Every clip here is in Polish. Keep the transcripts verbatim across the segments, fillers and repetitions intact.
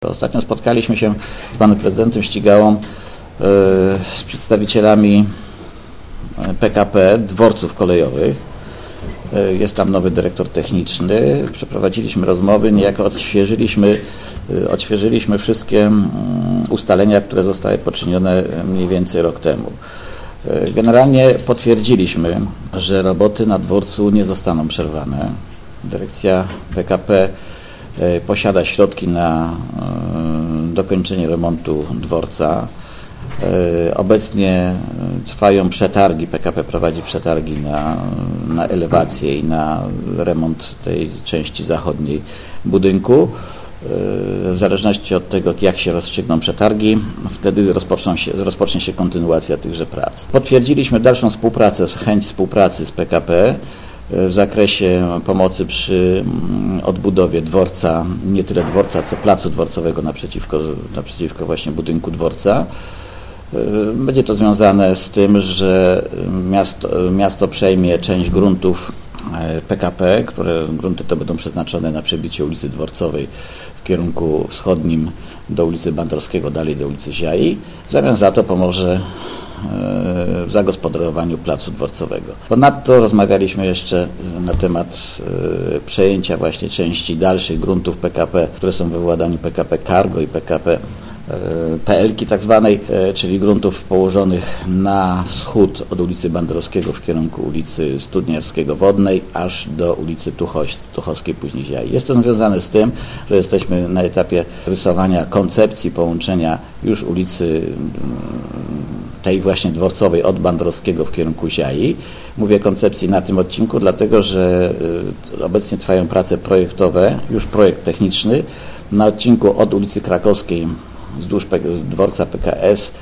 Ostatnio spotkaliśmy się z panem prezydentem Ścigałą, z przedstawicielami P K P, dworców kolejowych. Jest tam nowy dyrektor techniczny. Przeprowadziliśmy rozmowy, niejako odświeżyliśmy, odświeżyliśmy wszystkie ustalenia, które zostały poczynione mniej więcej rok temu. Generalnie potwierdziliśmy, że roboty na dworcu nie zostaną przerwane. Dyrekcja P K P posiada środki na dokończenie remontu dworca. Obecnie trwają przetargi, P K P prowadzi przetargi na, na elewację i na remont tej części zachodniej budynku. W zależności od tego, jak się rozstrzygną przetargi, wtedy rozpoczną się, rozpocznie się kontynuacja tychże prac. Potwierdziliśmy dalszą współpracę, chęć współpracy z P K P w zakresie pomocy przy odbudowie dworca, nie tyle dworca, co placu dworcowego naprzeciwko, naprzeciwko właśnie budynku dworca. Będzie to związane z tym, że miasto, miasto przejmie część gruntów P K P, które grunty te będą przeznaczone na przebicie ulicy Dworcowej w kierunku wschodnim do ulicy Bandorskiego, dalej do ulicy Ziai. W zamian za to pomoże w zagospodarowaniu placu dworcowego. Ponadto rozmawialiśmy jeszcze na temat przejęcia właśnie części dalszych gruntów P K P, które są we władaniu P K P Cargo i P K P P L ki tak zwanej, czyli gruntów położonych na wschód od ulicy Bandorskiego w kierunku ulicy Studniarskiego-Wodnej aż do ulicy Tuchoś, Tuchowskiej, później Ziai. Jest to związane z tym, że jesteśmy na etapie rysowania koncepcji połączenia już ulicy tej właśnie dworcowej od Bandorskiego w kierunku Ziai. Mówię koncepcji na tym odcinku, dlatego że obecnie trwają prace projektowe, już projekt techniczny na odcinku od ulicy Krakowskiej wzdłuż dworca P K S,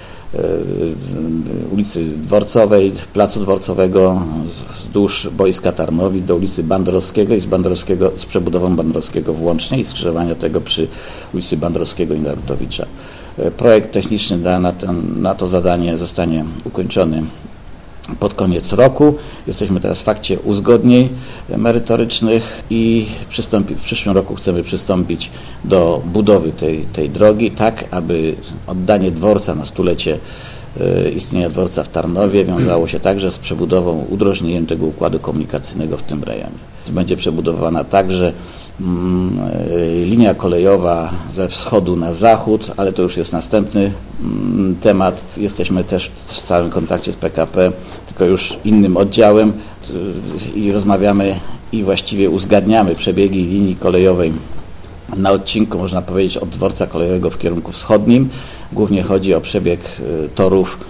ulicy Dworcowej, placu dworcowego wzdłuż boiska Tarnowi do ulicy Bandorskiego i z Bandorskiego, z przebudową Bandorskiego włącznie i skrzyżowania tego przy ulicy Bandorskiego i Narutowicza. Projekt techniczny na, ten, na to zadanie zostanie ukończony pod koniec roku. Jesteśmy teraz w fakcie uzgodnień merytorycznych i przystąpi, w przyszłym roku chcemy przystąpić do budowy tej, tej drogi, tak aby oddanie dworca na stulecie y, istnienia dworca w Tarnowie wiązało się także z przebudową, udrożnieniem tego układu komunikacyjnego w tym rejonie. Będzie przebudowana także mm, y, linia kolejowa ze wschodu na zachód, ale to już jest następny mm, temat. Jesteśmy też w stałym kontakcie z P K P, tylko już innym oddziałem y, i rozmawiamy i właściwie uzgadniamy przebiegi linii kolejowej na odcinku, można powiedzieć, od dworca kolejowego w kierunku wschodnim. Głównie chodzi o przebieg y, torów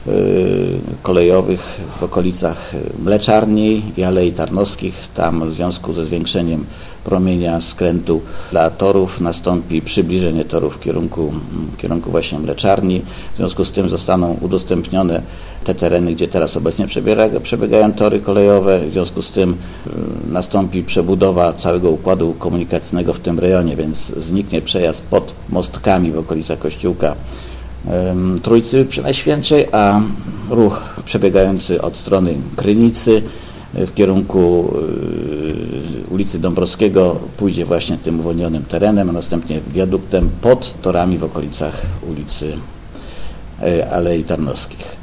kolejowych w okolicach Mleczarni i Alei Tarnowskich. Tam w związku ze zwiększeniem promienia skrętu dla torów nastąpi przybliżenie torów w kierunku, w kierunku właśnie Mleczarni. W związku z tym zostaną udostępnione te tereny, gdzie teraz obecnie przebiega, przebiegają tory kolejowe. W związku z tym nastąpi przebudowa całego układu komunikacyjnego w tym rejonie, więc zniknie przejazd pod mostkami w okolicach Kościółka Trójcy Przenajświętszej, a ruch przebiegający od strony Krynicy w kierunku ulicy Dąbrowskiego pójdzie właśnie tym uwolnionym terenem, a następnie wiaduktem pod torami w okolicach ulicy Alei Tarnowskich.